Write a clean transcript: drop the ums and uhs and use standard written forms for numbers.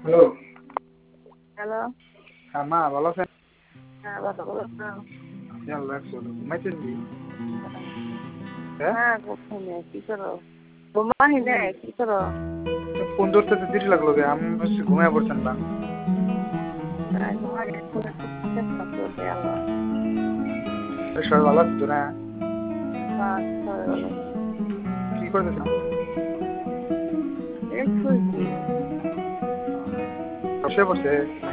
Hello. Hello. হ্যাঁ মা ভালো আছেন? হ্যাঁ, ভালো বলো। আছি আল্লাহ রাখছে। ঘুমাইছেন কি? হ্যাঁ? হ্যাঁ, ঘুমাই কি করো? ঘুমাই নাই কি করো? ফোন ধরতে তো দেরি লাগলো গে, আমি ভাবছি ঘুমায় পড়ছেন না। ঘুমাই ফোনে চেষ্টা করতে আল্লাহ। সবাই ভালো আছে তো না? সবাই ভালো। কি করতেছেন? এই শুয়েছি। বসে পড়ছে।